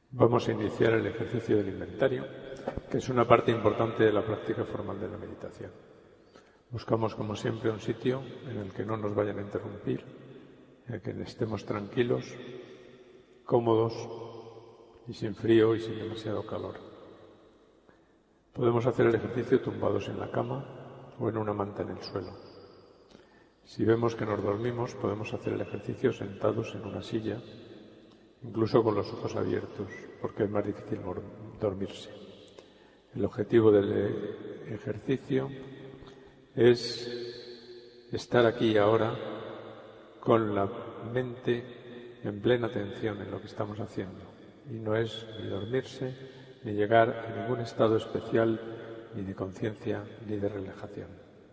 Vamos a iniciar el ejercicio del inventario, que es una parte importante de la práctica formal de la meditación. Buscamos, como siempre, un sitio en el que no nos vayan a interrumpir, en el que estemos tranquilos, cómodos y sin frío y sin demasiado calor. Podemos hacer el ejercicio tumbados en la cama o en una manta en el suelo. Si vemos que nos dormimos, podemos hacer el ejercicio sentados en una silla, incluso con los ojos abiertos, porque es más difícil dormirse. El objetivo del ejercicio es estar aquí y ahora con la mente en plena atención en lo que estamos haciendo. Y no es ni dormirse, ni llegar a ningún estado especial, ni de conciencia, ni de relajación.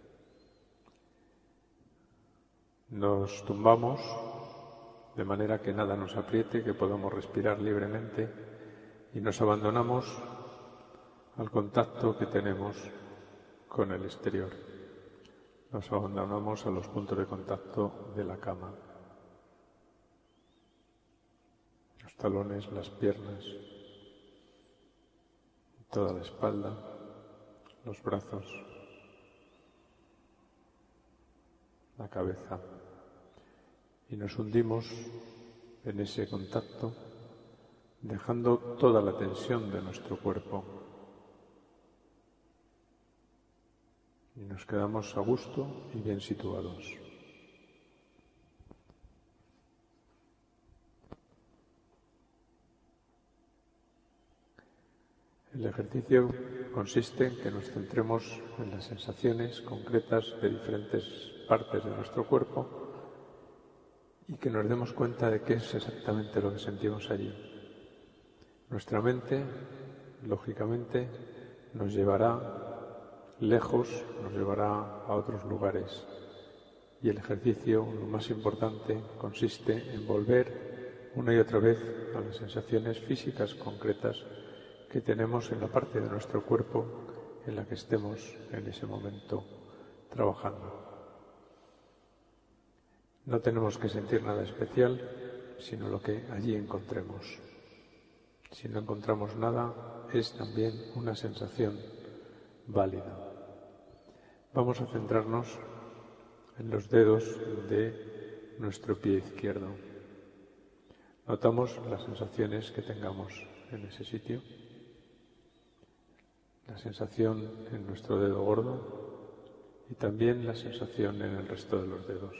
Nos tumbamos de manera que nada nos apriete, que podamos respirar libremente y nos abandonamos al contacto que tenemos con el exterior. Nos abandonamos a los puntos de contacto de la cama. Los talones, las piernas, toda la espalda, los brazos, la cabeza. Y nos hundimos en ese contacto, dejando toda la tensión de nuestro cuerpo. Y nos quedamos a gusto y bien situados. El ejercicio consiste en que nos centremos en las sensaciones concretas de diferentes partes de nuestro cuerpo y que nos demos cuenta de qué es exactamente lo que sentimos allí. Nuestra mente, lógicamente, nos llevará lejos, nos llevará a otros lugares. Y el ejercicio, lo más importante, consiste en volver una y otra vez a las sensaciones físicas concretas que tenemos en la parte de nuestro cuerpo en la que estemos en ese momento trabajando. No tenemos que sentir nada especial, sino lo que allí encontremos. Si no encontramos nada, es también una sensación válida. Vamos a centrarnos en los dedos de nuestro pie izquierdo. Notamos las sensaciones que tengamos en ese sitio. La sensación en nuestro dedo gordo y también la sensación en el resto de los dedos.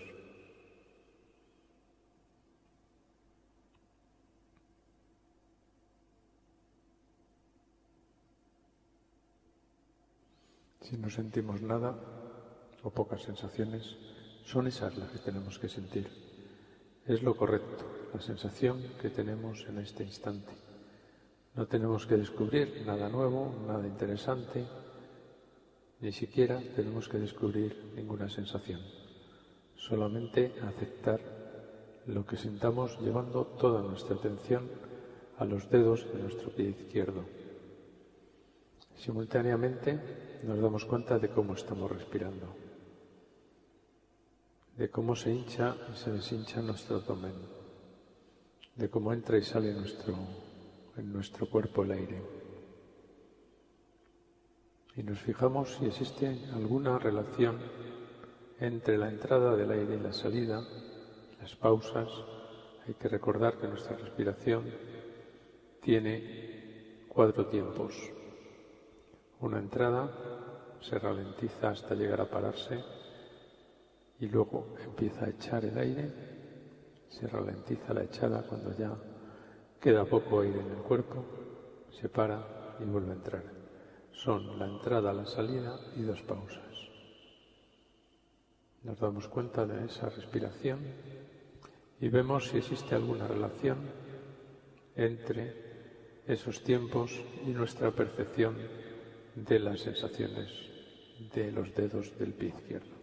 Si no sentimos nada o pocas sensaciones, son esas las que tenemos que sentir. Es lo correcto, la sensación que tenemos en este instante. No tenemos que descubrir nada nuevo, nada interesante, ni siquiera tenemos que descubrir ninguna sensación. Solamente aceptar lo que sintamos llevando toda nuestra atención a los dedos de nuestro pie izquierdo. Simultáneamente nos damos cuenta de cómo estamos respirando, de cómo se hincha y se deshincha nuestro abdomen, de cómo entra y sale en nuestro cuerpo el aire. Y nos fijamos si existe alguna relación entre la entrada del aire y la salida, las pausas. Hay que recordar que nuestra respiración tiene 4 tiempos. Una entrada se ralentiza hasta llegar a pararse y luego empieza a echar el aire, se ralentiza la echada cuando ya queda poco aire en el cuerpo, se para y vuelve a entrar. Son la entrada, la salida y 2 pausas. Nos damos cuenta de esa respiración y vemos si existe alguna relación entre esos tiempos y nuestra percepción de las sensaciones de los dedos del pie izquierdo.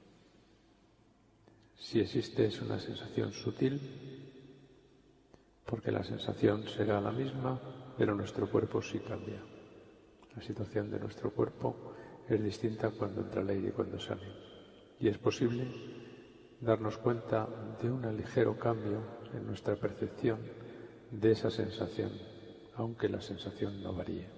Si existe, es una sensación sutil, porque la sensación será la misma, pero nuestro cuerpo sí cambia. La situación de nuestro cuerpo es distinta cuando entra el aire y cuando sale. Y es posible darnos cuenta de un ligero cambio en nuestra percepción de esa sensación aunque la sensación no varíe.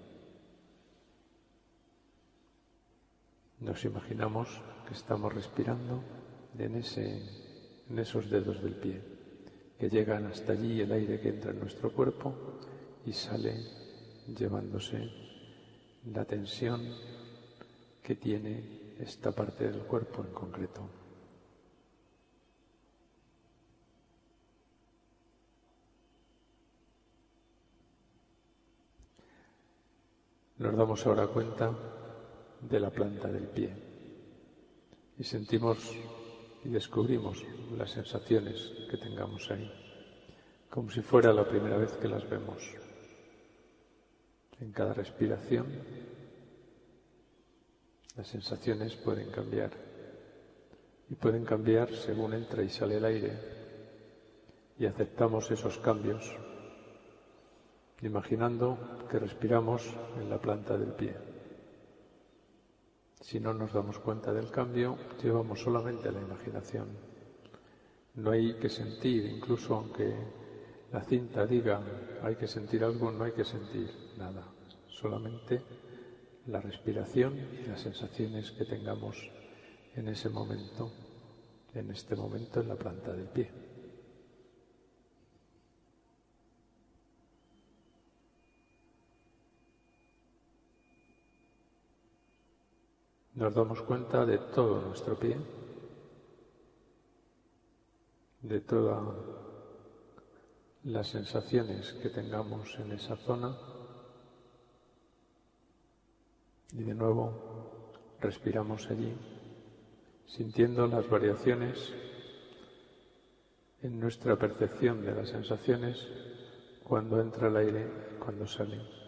Nos imaginamos que estamos respirando en esos dedos del pie, que llegan hasta allí el aire que entra en nuestro cuerpo y sale llevándose la tensión que tiene esta parte del cuerpo en concreto. Nos damos ahora cuenta de la planta del pie y sentimos y descubrimos las sensaciones que tengamos ahí, como si fuera la primera vez que las vemos. En cada respiración las sensaciones pueden cambiar y pueden cambiar según entra y sale el aire y aceptamos esos cambios imaginando que respiramos en la planta del pie. Si no nos damos cuenta del cambio, llevamos solamente la imaginación. No hay que sentir, incluso aunque la cinta diga hay que sentir algo, no hay que sentir nada. Solamente la respiración y las sensaciones que tengamos en ese momento, en este momento en la planta del pie. Nos damos cuenta de todo nuestro pie, de todas las sensaciones que tengamos en esa zona y de nuevo respiramos allí, sintiendo las variaciones en nuestra percepción de las sensaciones cuando entra el aire y cuando sale.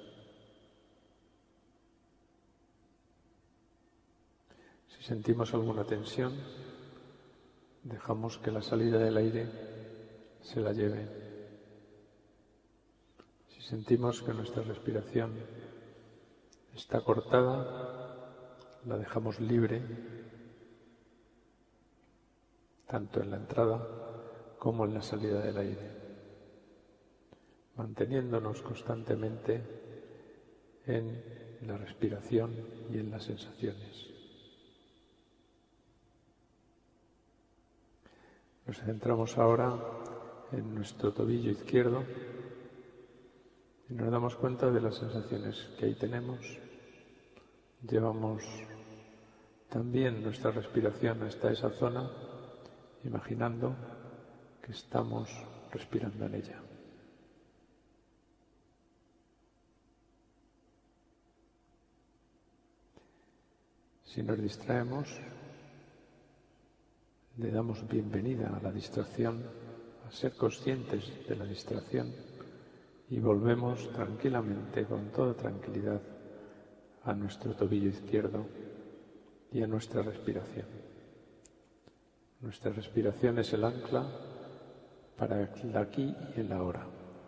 Si sentimos alguna tensión, dejamos que la salida del aire se la lleve. Si sentimos que nuestra respiración está cortada, la dejamos libre, tanto en la entrada como en la salida del aire, manteniéndonos constantemente en la respiración y en las sensaciones. Nos centramos ahora en nuestro tobillo izquierdo y nos damos cuenta de las sensaciones que ahí tenemos. Llevamos también nuestra respiración hasta esa zona, imaginando que estamos respirando en ella. Si nos distraemos, le damos bienvenida a la distracción, a ser conscientes de la distracción y volvemos tranquilamente, con toda tranquilidad, a nuestro tobillo izquierdo y a nuestra respiración. Nuestra respiración es el ancla para el aquí y el ahora.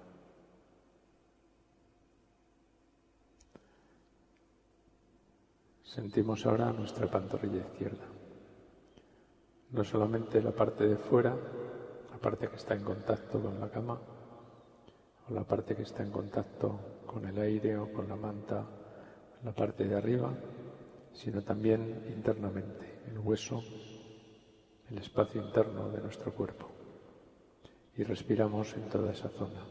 Sentimos ahora nuestra pantorrilla izquierda. No solamente la parte de fuera, la parte que está en contacto con la cama, o la parte que está en contacto con el aire o con la manta, la parte de arriba, sino también internamente, el hueso, el espacio interno de nuestro cuerpo. Y respiramos en toda esa zona,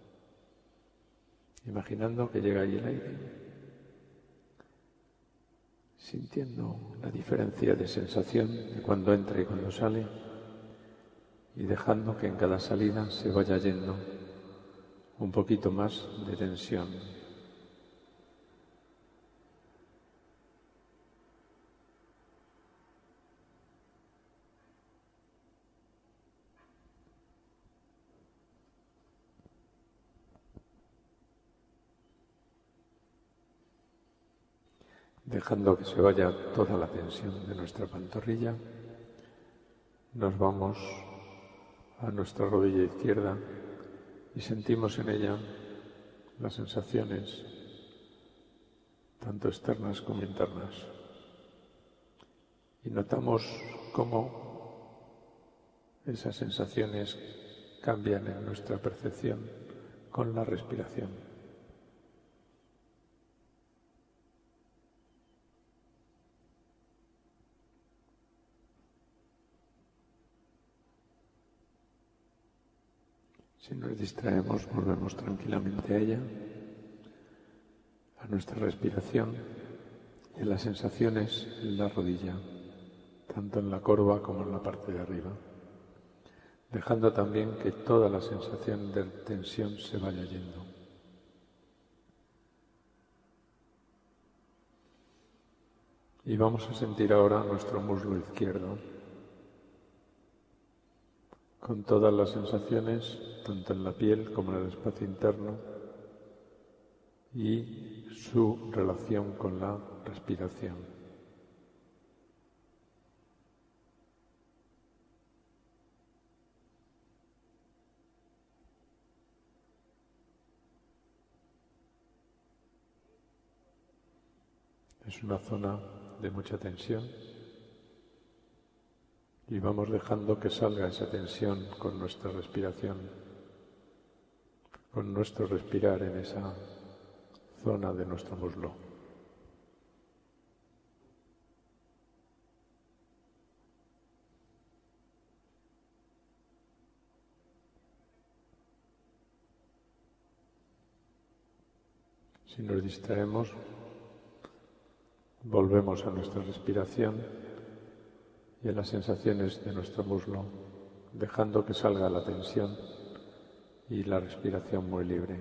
imaginando que llega ahí el aire, sintiendo la diferencia de sensación de cuando entra y cuando sale y dejando que en cada salida se vaya yendo un poquito más de tensión. Dejando que se vaya toda la tensión de nuestra pantorrilla, nos vamos a nuestra rodilla izquierda y sentimos en ella las sensaciones, tanto externas como internas. Y notamos cómo esas sensaciones cambian en nuestra percepción con la respiración. Si nos distraemos, volvemos tranquilamente a ella, a nuestra respiración y a las sensaciones en la rodilla, tanto en la corva como en la parte de arriba, dejando también que toda la sensación de tensión se vaya yendo. Y vamos a sentir ahora nuestro muslo izquierdo, con todas las sensaciones, tanto en la piel como en el espacio interno, y su relación con la respiración. Es una zona de mucha tensión y vamos dejando que salga esa tensión con nuestra respiración, con nuestro respirar en esa zona de nuestro muslo. Si nos distraemos, volvemos a nuestra respiración y a las sensaciones de nuestro muslo, dejando que salga la tensión y la respiración muy libre.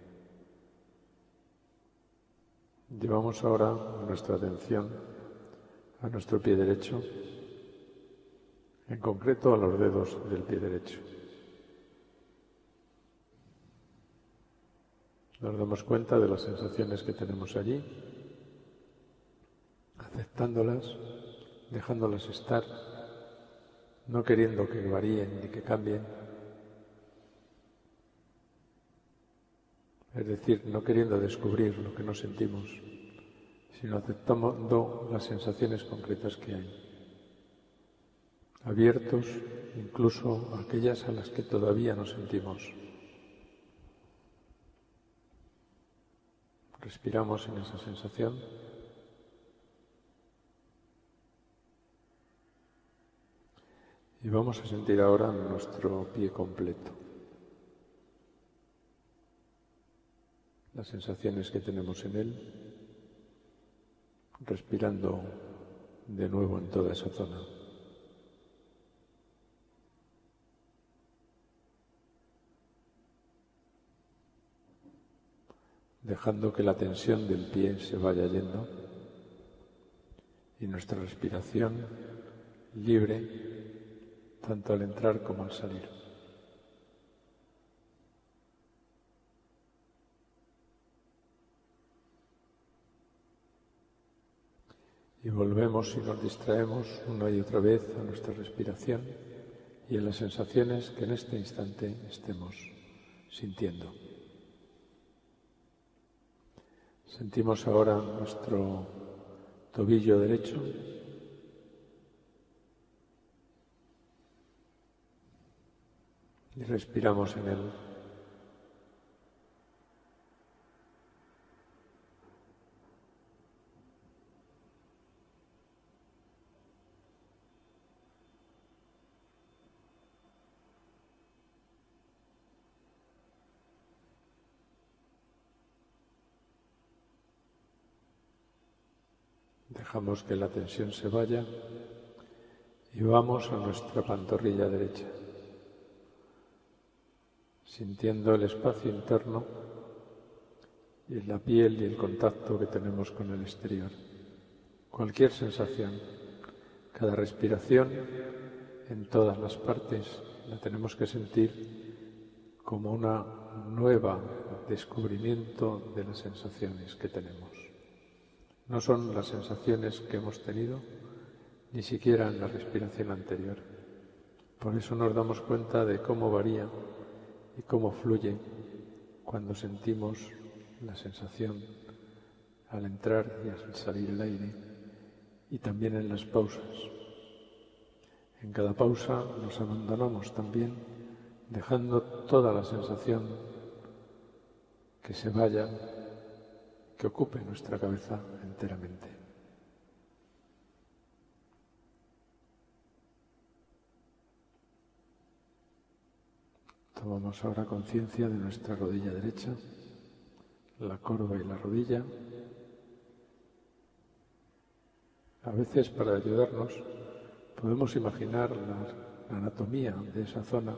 Llevamos ahora nuestra atención a nuestro pie derecho, en concreto a los dedos del pie derecho. Nos damos cuenta de las sensaciones que tenemos allí, aceptándolas, dejándolas estar, no queriendo que varíen ni que cambien, es decir, no queriendo descubrir lo que no sentimos, sino aceptando las sensaciones concretas que hay, abiertos incluso a aquellas a las que todavía no sentimos. Respiramos en esa sensación. Y vamos a sentir ahora nuestro pie completo. Las sensaciones que tenemos en él, respirando de nuevo en toda esa zona. Dejando que la tensión del pie se vaya yendo y nuestra respiración libre tanto al entrar como al salir. Y volvemos y nos distraemos una y otra vez a nuestra respiración y a las sensaciones que en este instante estemos sintiendo. Sentimos ahora nuestro tobillo derecho. Y respiramos en él. Dejamos que la tensión se vaya y vamos a nuestra pantorrilla derecha, sintiendo el espacio interno y la piel y el contacto que tenemos con el exterior. Cualquier sensación, cada respiración en todas las partes la tenemos que sentir como una nueva descubrimiento de las sensaciones que tenemos. No son las sensaciones que hemos tenido, ni siquiera en la respiración anterior. Por eso nos damos cuenta de cómo varía y cómo fluye cuando sentimos la sensación al entrar y al salir el aire, y también en las pausas. En cada pausa nos abandonamos también, dejando toda la sensación que se vaya, que ocupe nuestra cabeza enteramente. Tomamos ahora conciencia de nuestra rodilla derecha, la corva y la rodilla. A veces, para ayudarnos, podemos imaginar la anatomía de esa zona,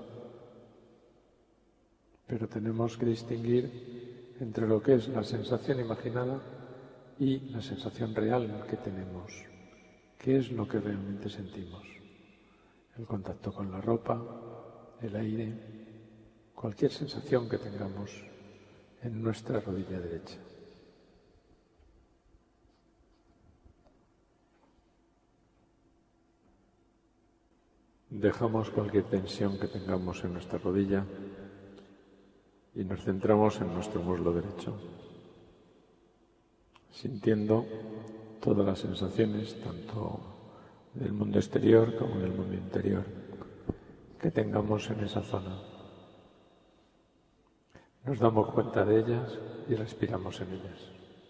pero tenemos que distinguir entre lo que es la sensación imaginada y la sensación real que tenemos. ¿Qué es lo que realmente sentimos? El contacto con la ropa, el aire, cualquier sensación que tengamos en nuestra rodilla derecha. Dejamos cualquier tensión que tengamos en nuestra rodilla y nos centramos en nuestro muslo derecho, sintiendo todas las sensaciones, tanto del mundo exterior como del mundo interior, que tengamos en esa zona. Nos damos cuenta de ellas y respiramos en ellas.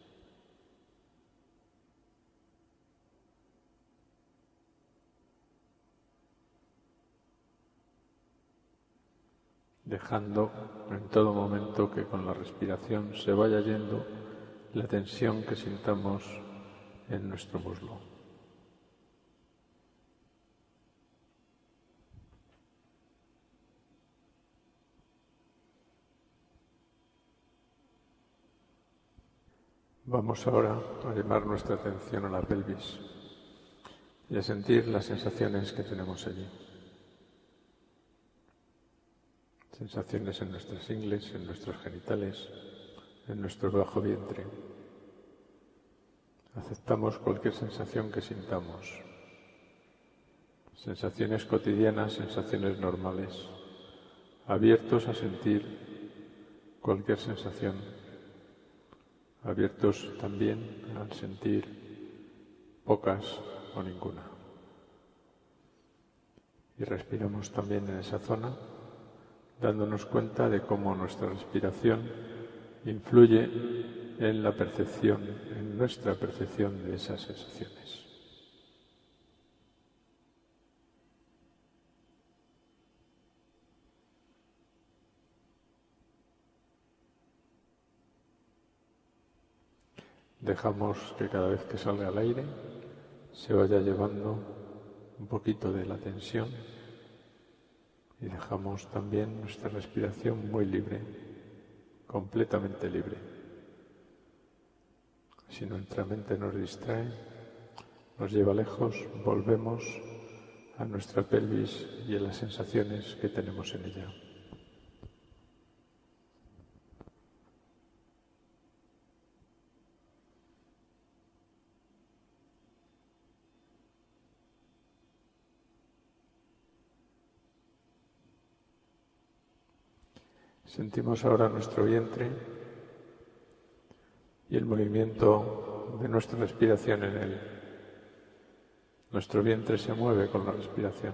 Dejando en todo momento que con la respiración se vaya yendo la tensión que sintamos en nuestro muslo. Vamos ahora a llevar nuestra atención a la pelvis y a sentir las sensaciones que tenemos allí. Sensaciones en nuestras ingles, en nuestros genitales, en nuestro bajo vientre. Aceptamos cualquier sensación que sintamos. Sensaciones cotidianas, sensaciones normales. Abiertos a sentir cualquier sensación. Abiertos también a sentir pocas o ninguna. Y respiramos también en esa zona, dándonos cuenta de cómo nuestra respiración influye en la percepción, en nuestra percepción de esas sensaciones. Dejamos que cada vez que salga el aire se vaya llevando un poquito de la tensión y dejamos también nuestra respiración muy libre, completamente libre. Si nuestra mente nos distrae, nos lleva lejos, volvemos a nuestra pelvis y a las sensaciones que tenemos en ella. Sentimos ahora nuestro vientre y el movimiento de nuestra respiración en él. Nuestro vientre se mueve con la respiración.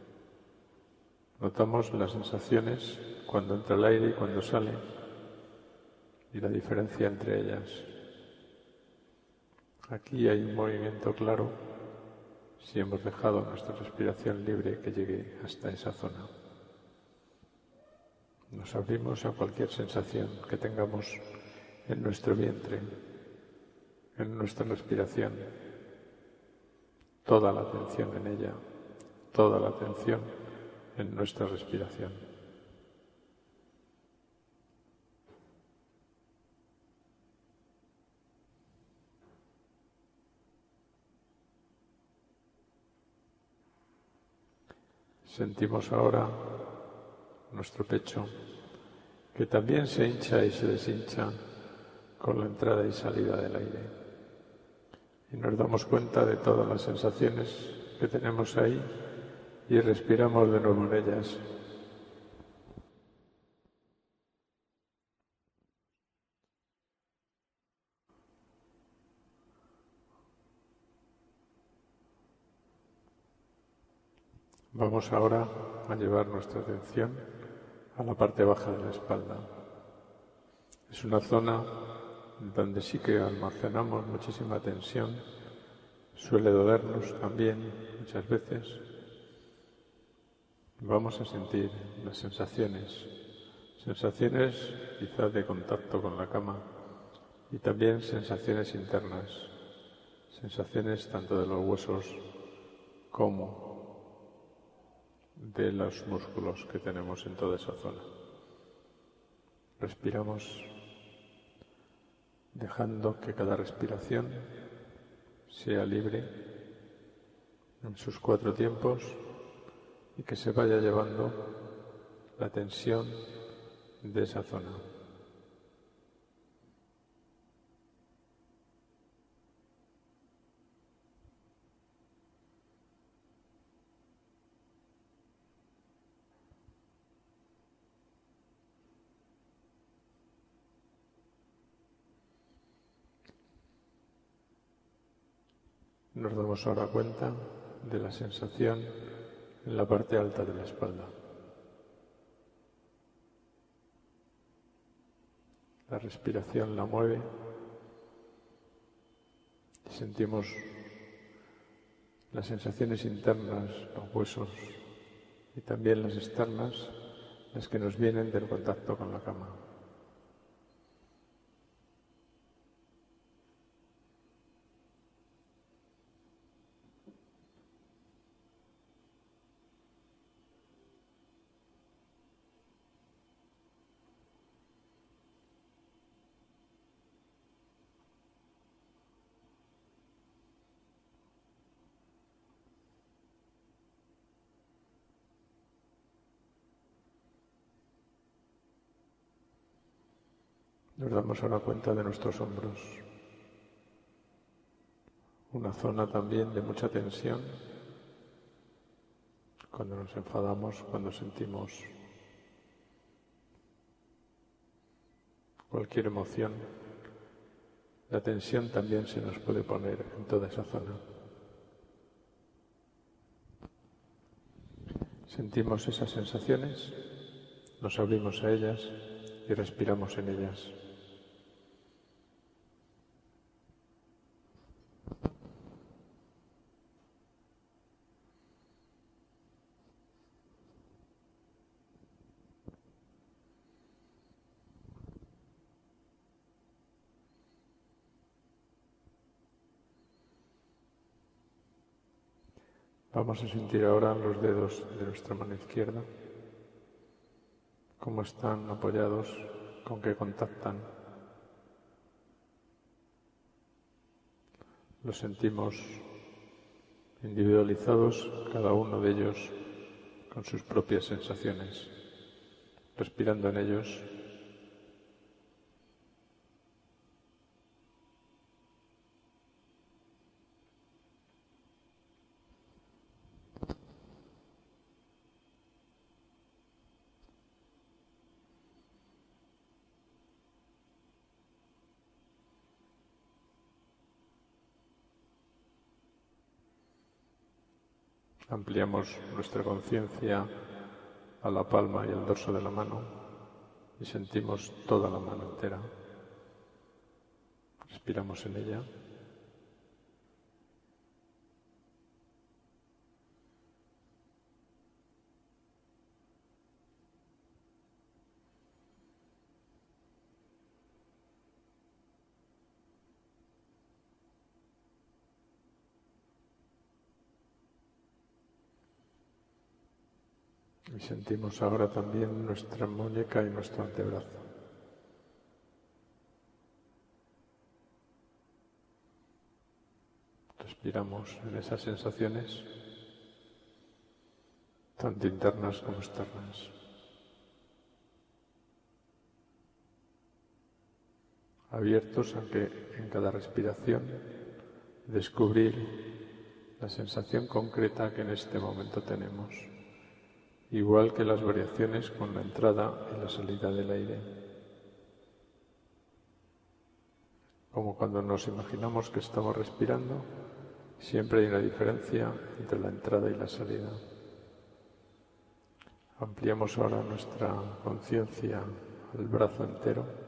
Notamos las sensaciones cuando entra el aire y cuando sale y la diferencia entre ellas. Aquí hay un movimiento claro si hemos dejado nuestra respiración libre que llegue hasta esa zona. Nos abrimos a cualquier sensación que tengamos en nuestro vientre, en nuestra respiración. Toda la atención en ella, toda la atención en nuestra respiración. Sentimos ahora nuestro pecho, que también se hincha y se deshincha con la entrada y salida del aire. Y nos damos cuenta de todas las sensaciones que tenemos ahí y respiramos de nuevo en ellas. Vamos ahora a llevar nuestra atención a la parte baja de la espalda. Es una zona donde sí que almacenamos muchísima tensión, suele dolernos también muchas veces. Vamos a sentir las sensaciones sensaciones quizás de contacto con la cama y también sensaciones internas, sensaciones tanto de los huesos como de los músculos que tenemos en toda esa zona. Respiramos dejando que cada respiración sea libre en sus 4 tiempos y que se vaya llevando la tensión de esa zona. Nos damos ahora cuenta de la sensación en la parte alta de la espalda. La respiración la mueve y sentimos las sensaciones internas, los huesos y también las externas, las que nos vienen del contacto con la cama. Nos damos ahora cuenta de nuestros hombros, una zona también de mucha tensión cuando nos enfadamos, cuando sentimos cualquier emoción. La tensión también se nos puede poner en toda esa zona. Sentimos esas sensaciones, nos abrimos a ellas y respiramos en ellas. Vamos a sentir ahora los dedos de nuestra mano izquierda, cómo están apoyados, con qué contactan. Los sentimos individualizados, cada uno de ellos con sus propias sensaciones, respirando en ellos. Ampliamos nuestra conciencia a la palma y el dorso de la mano y sentimos toda la mano entera. Respiramos en ella. Y sentimos ahora también nuestra muñeca y nuestro antebrazo. Respiramos en esas sensaciones, tanto internas como externas. Abiertos a que en cada respiración descubrir la sensación concreta que en este momento tenemos, igual que las variaciones con la entrada y la salida del aire. Como cuando nos imaginamos que estamos respirando, siempre hay una diferencia entre la entrada y la salida. Ampliamos ahora nuestra conciencia al brazo entero.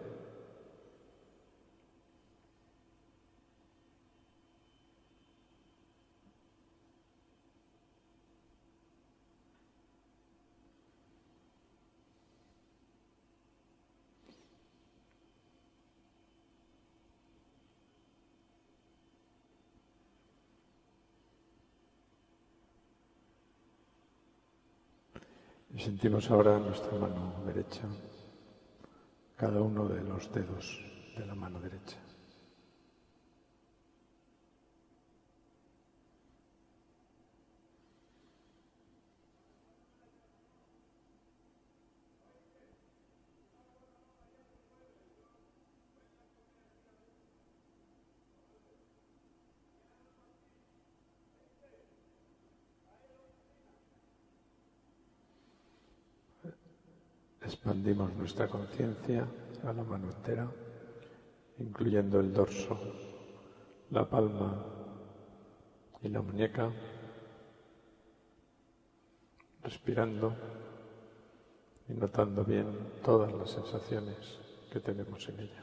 Y sentimos ahora nuestra mano derecha, cada uno de los dedos de la mano derecha. Expandimos nuestra conciencia a la mano entera, incluyendo el dorso, la palma y la muñeca, respirando y notando bien todas las sensaciones que tenemos en ella.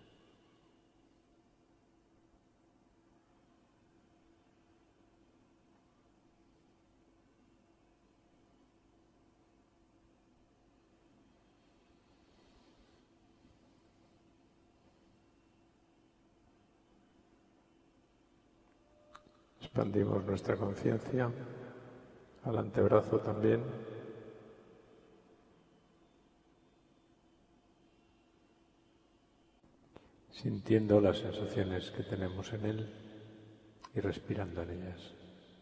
Expandimos nuestra conciencia al antebrazo también, sintiendo las sensaciones que tenemos en él y respirando en ellas.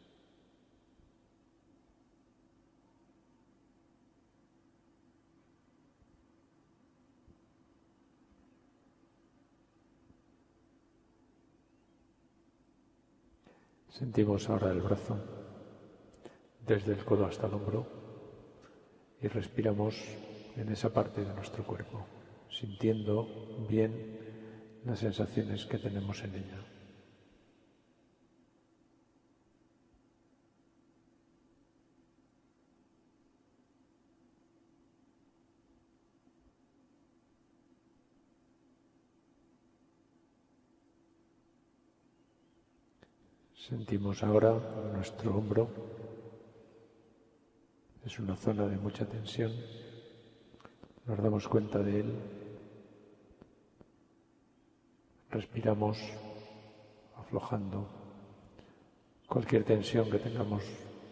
Sentimos ahora el brazo, desde el codo hasta el hombro, y respiramos en esa parte de nuestro cuerpo, sintiendo bien las sensaciones que tenemos en ella. Sentimos ahora nuestro hombro. Es una zona de mucha tensión. Nos damos cuenta de él. Respiramos aflojando cualquier tensión que tengamos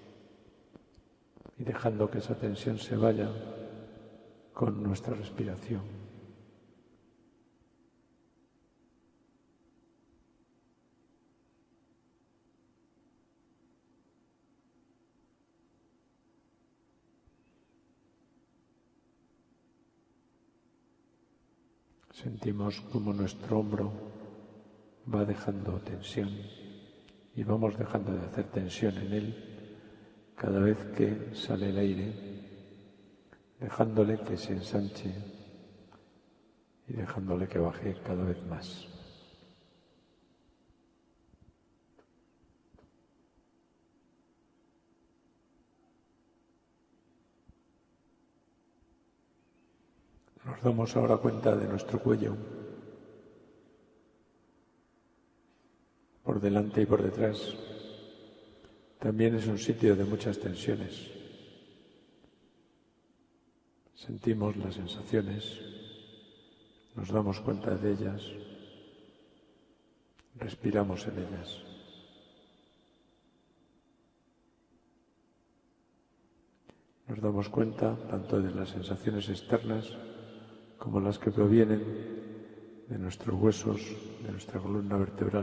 y dejando que esa tensión se vaya con nuestra respiración. Sentimos como nuestro hombro va dejando tensión y vamos dejando de hacer tensión en él cada vez que sale el aire, dejándole que se ensanche y dejándole que baje cada vez más. Nos damos ahora cuenta de nuestro cuello, por delante y por detrás. También es un sitio de muchas tensiones. Sentimos las sensaciones, nos damos cuenta de ellas, respiramos en ellas. Nos damos cuenta tanto de las sensaciones externas como las que provienen de nuestros huesos, de nuestra columna vertebral.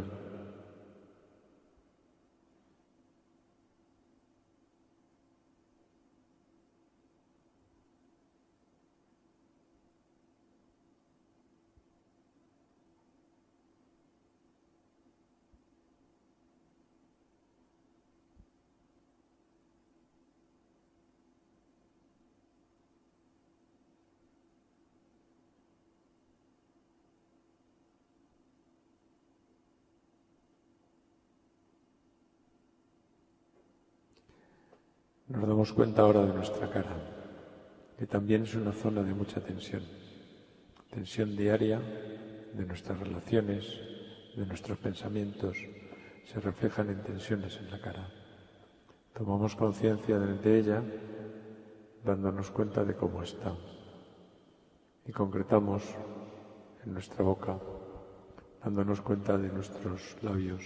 Nos damos cuenta ahora de nuestra cara, que también es una zona de mucha tensión. Tensión diaria de nuestras relaciones, de nuestros pensamientos, se reflejan en tensiones en la cara. Tomamos conciencia de ella, dándonos cuenta de cómo está. Y concretamos en nuestra boca, dándonos cuenta de nuestros labios,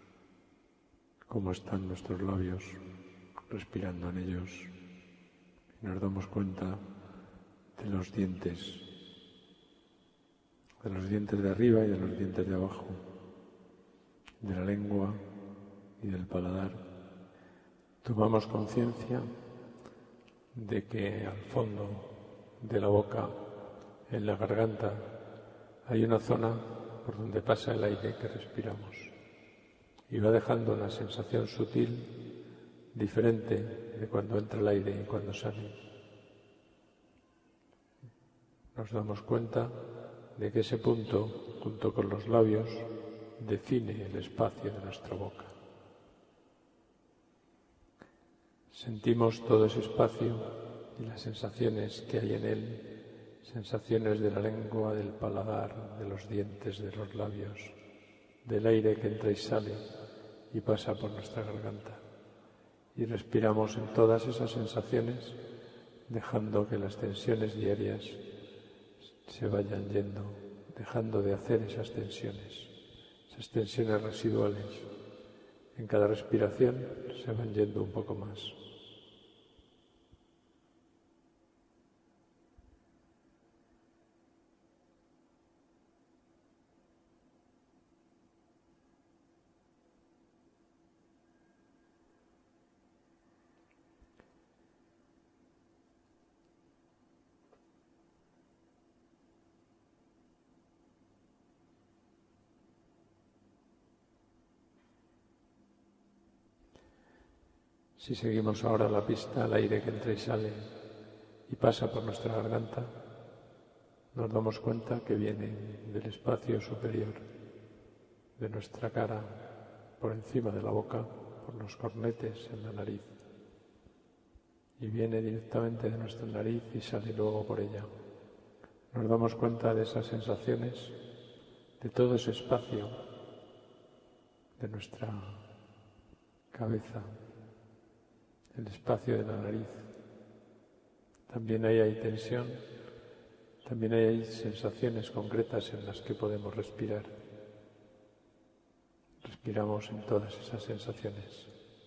cómo están nuestros labios, respirando en ellos Y nos damos cuenta de los dientes de arriba y de los dientes de abajo, de la lengua y del paladar. Tomamos conciencia de que al fondo de la boca, en la garganta, hay una zona por donde pasa el aire que respiramos y va dejando una sensación sutil diferente de cuando entra el aire y cuando sale. Nos damos cuenta de que ese punto, junto con los labios, define el espacio de nuestra boca. Sentimos todo ese espacio y las sensaciones que hay en él, sensaciones de la lengua, del paladar, de los dientes, de los labios, del aire que entra y sale y pasa por nuestra garganta. Y respiramos en todas esas sensaciones, dejando que las tensiones diarias se vayan yendo, dejando de hacer esas tensiones residuales. En cada respiración se van yendo un poco más. Si seguimos ahora la pista al aire que entra y sale y pasa por nuestra garganta, nos damos cuenta que viene del espacio superior de nuestra cara, por encima de la boca, por los cornetes en la nariz. Y viene directamente de nuestra nariz y sale luego por ella. Nos damos cuenta de esas sensaciones, de todo ese espacio de nuestra cabeza, el espacio de la nariz. También ahí hay tensión, también ahí hay sensaciones concretas en las que podemos respirar. Respiramos en todas esas sensaciones.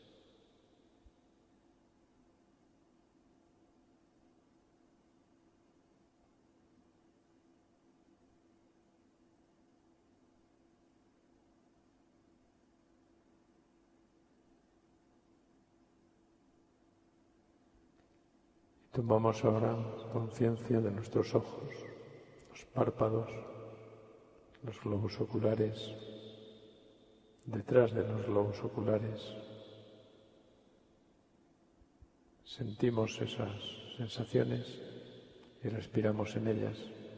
Tomamos ahora conciencia de nuestros ojos, los párpados, los globos oculares, detrás de los globos oculares. Sentimos esas sensaciones y respiramos en ellas.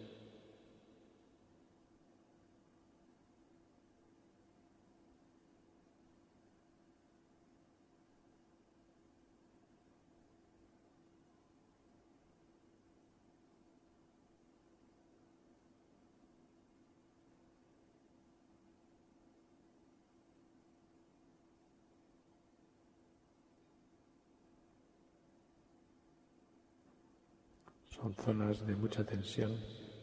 Son zonas de mucha tensión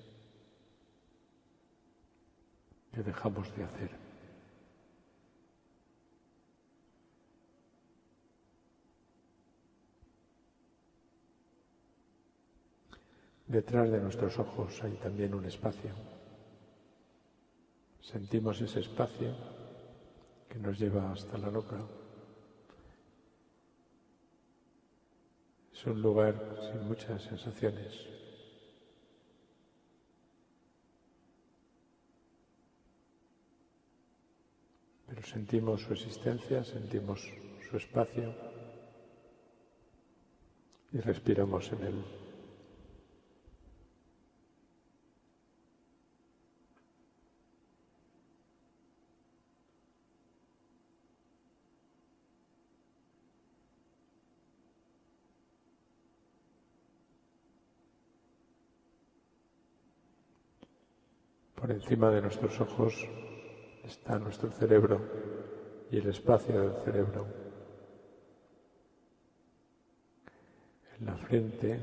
que dejamos de hacer. Detrás de nuestros ojos hay también un espacio. Sentimos ese espacio que nos lleva hasta la nuca. Es un lugar sin muchas sensaciones. Pero sentimos su existencia, sentimos su espacio y respiramos en él. Por encima de nuestros ojos está nuestro cerebro y el espacio del cerebro. En la frente,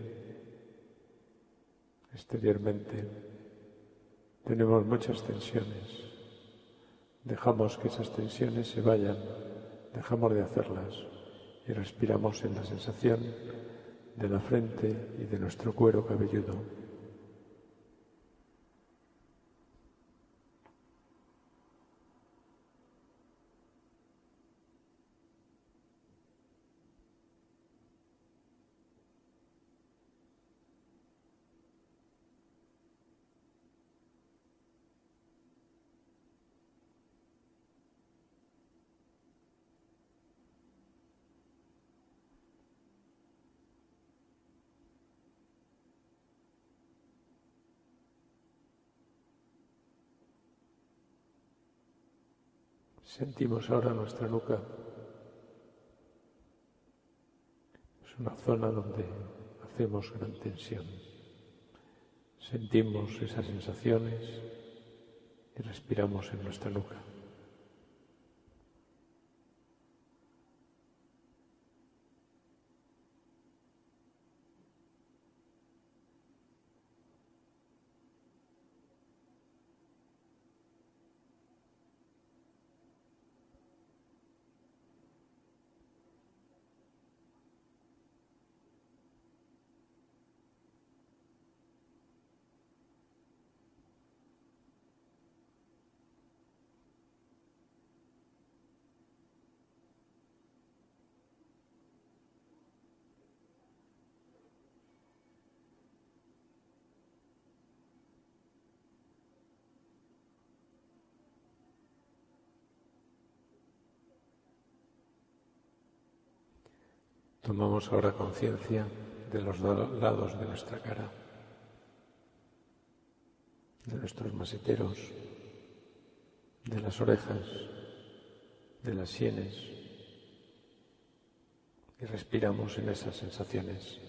exteriormente, tenemos muchas tensiones. Dejamos que esas tensiones se vayan, dejamos de hacerlas y respiramos en la sensación de la frente y de nuestro cuero cabelludo. Sentimos ahora nuestra nuca. Es una zona donde hacemos gran tensión. Sentimos esas sensaciones y respiramos en nuestra nuca. Tomamos ahora conciencia de los lados de nuestra cara, de nuestros maseteros, de las orejas, de las sienes, y respiramos en esas sensaciones.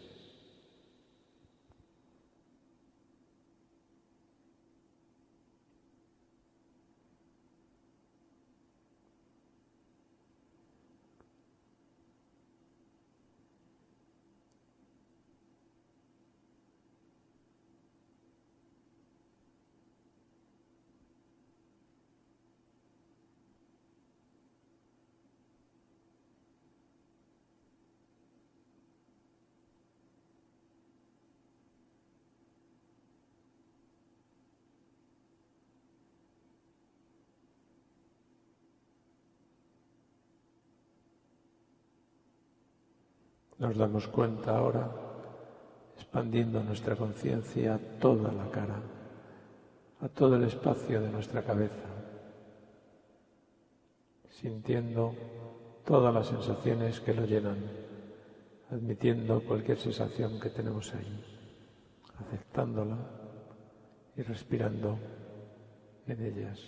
Nos damos cuenta ahora, expandiendo nuestra conciencia a toda la cara, a todo el espacio de nuestra cabeza, sintiendo todas las sensaciones que lo llenan, admitiendo cualquier sensación que tenemos ahí, aceptándola y respirando en ellas.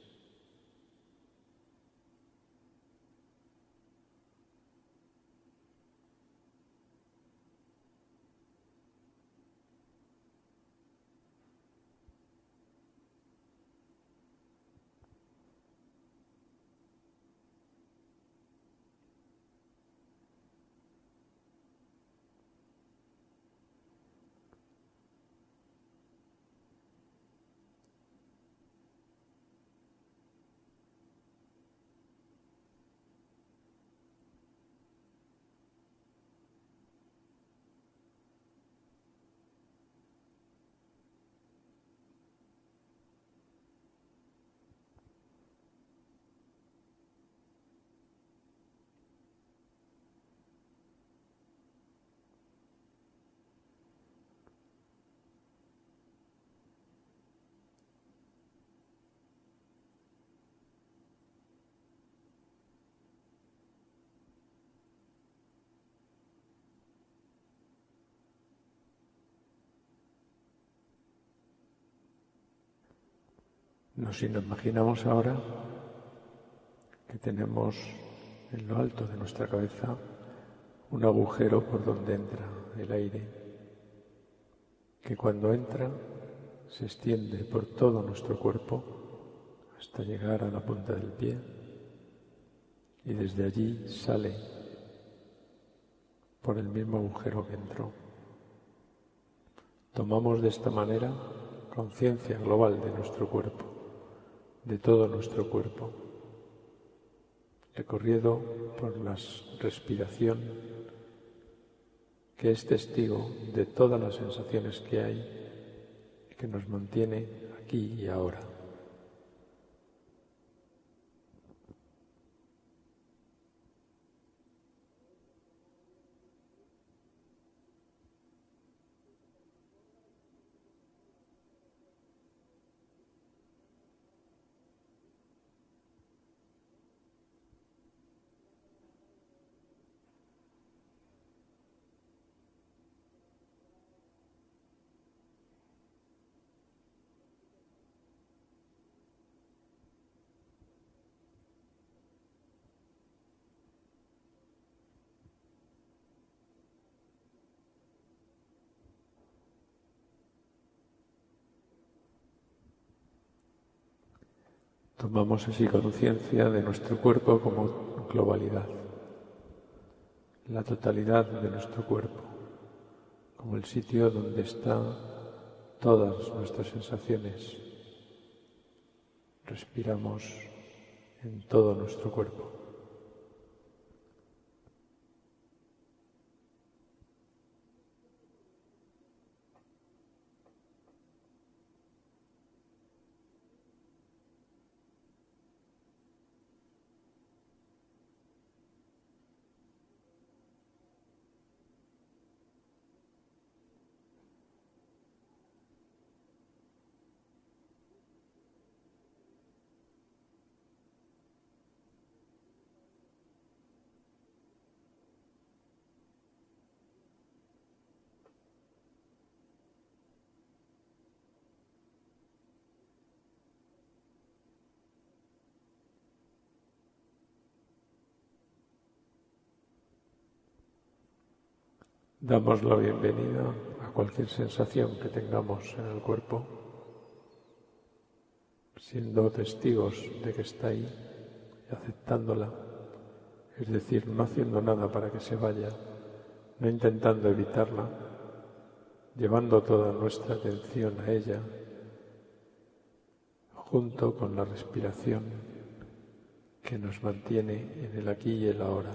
Nos imaginamos ahora que tenemos en lo alto de nuestra cabeza un agujero por donde entra el aire, que cuando entra se extiende por todo nuestro cuerpo hasta llegar a la punta del pie y desde allí sale por el mismo agujero que entró. Tomamos de esta manera conciencia global de nuestro cuerpo, de todo nuestro cuerpo, recorrido por la respiración que es testigo de todas las sensaciones que hay y que nos mantiene aquí y ahora. Tomamos así conciencia de nuestro cuerpo como globalidad, la totalidad de nuestro cuerpo, como el sitio donde están todas nuestras sensaciones. Respiramos en todo nuestro cuerpo. Damos la bienvenida a cualquier sensación que tengamos en el cuerpo, siendo testigos de que está ahí y aceptándola, es decir, no haciendo nada para que se vaya, no intentando evitarla, llevando toda nuestra atención a ella, junto con la respiración que nos mantiene en el aquí y el ahora.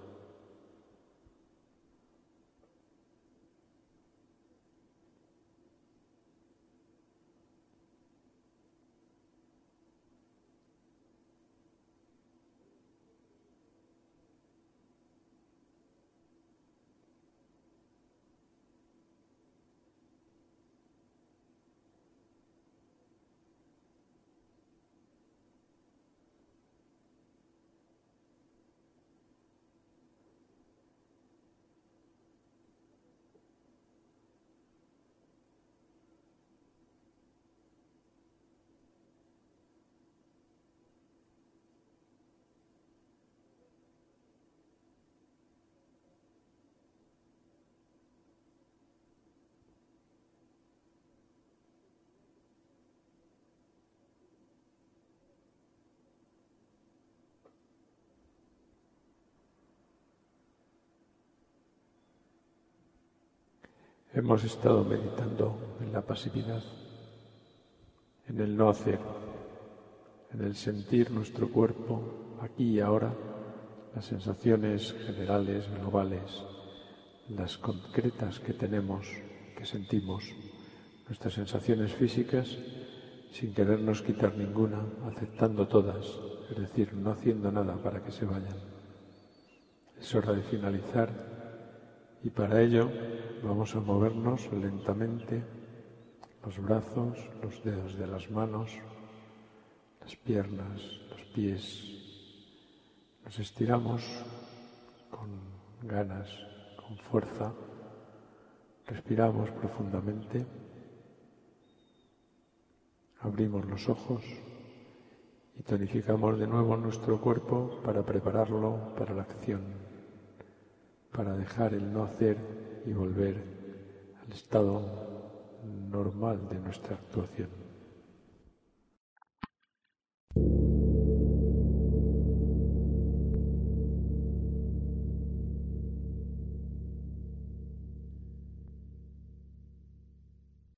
Hemos estado meditando en la pasividad, en el no hacer, en el sentir nuestro cuerpo aquí y ahora, las sensaciones generales, globales, las concretas que tenemos, que sentimos, nuestras sensaciones físicas, sin querernos quitar ninguna, aceptando todas, es decir, no haciendo nada para que se vayan. Es hora de finalizar. Y para ello vamos a movernos lentamente los brazos, los dedos de las manos, las piernas, los pies. Nos estiramos con ganas, con fuerza. Respiramos profundamente. Abrimos los ojos y tonificamos de nuevo nuestro cuerpo para prepararlo para la acción, para dejar el no hacer y volver al estado normal de nuestra actuación.